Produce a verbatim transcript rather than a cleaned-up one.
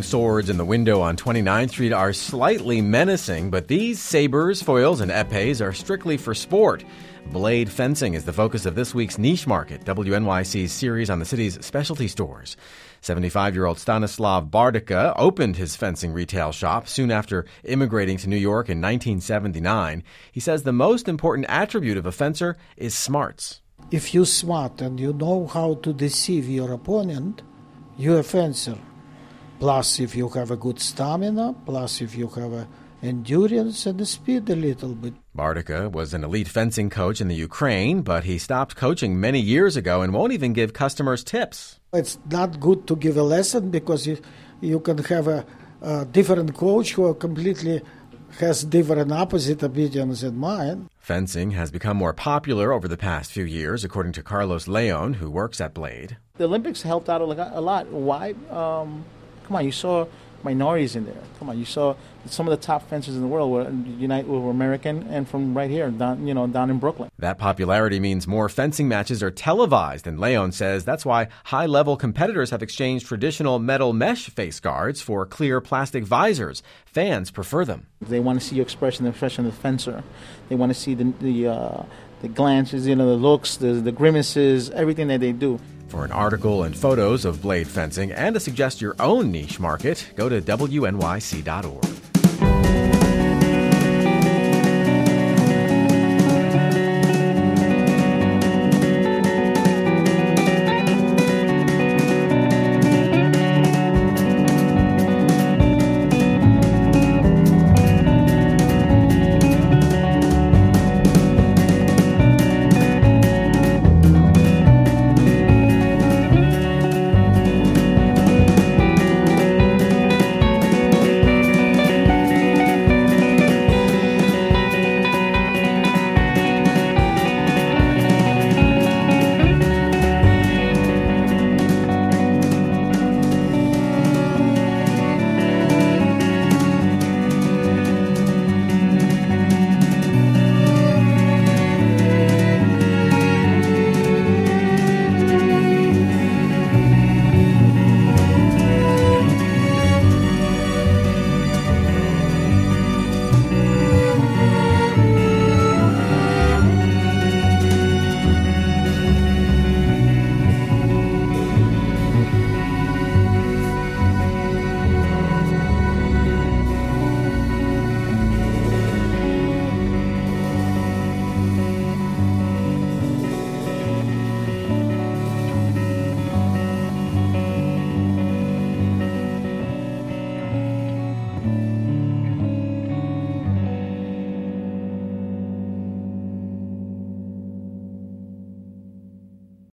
swords in the window on twenty-ninth Street are slightly menacing, but these sabers, foils, and epées are strictly for sport. Blade fencing is the focus of this week's Niche Market, W N Y C's series on the city's specialty stores. seventy-five-year-old Stanislav Bardica opened his fencing retail shop soon after immigrating to New York in nineteen seventy-nine. He says the most important attribute of a fencer is smarts. If you're smart and you know how to deceive your opponent, you're a fencer. Plus, if you have a good stamina, plus if you have a endurance and the speed a little bit. Bardica was an elite fencing coach in the Ukraine, but he stopped coaching many years ago and won't even give customers tips. It's not good to give a lesson because you, you can have a, a different coach who completely has different opposite opinions than mine. Fencing has become more popular over the past few years, according to Carlos Leon, who works at Blade. The Olympics helped out a lot. Why? Um, come on, you saw minorities in there. Come on, you saw some of the top fencers in the world were United were American and from right here, down, you know, down in Brooklyn. That popularity means more fencing matches are televised, and Leon says that's why high-level competitors have exchanged traditional metal mesh face guards for clear plastic visors. Fans prefer them. They want to see your expression, the expression of the fencer. They want to see the the, uh, the glances, you know, the looks, the, the grimaces, everything that they do. For an article and photos of Blade fencing and to suggest your own niche market, go to W N Y C dot org.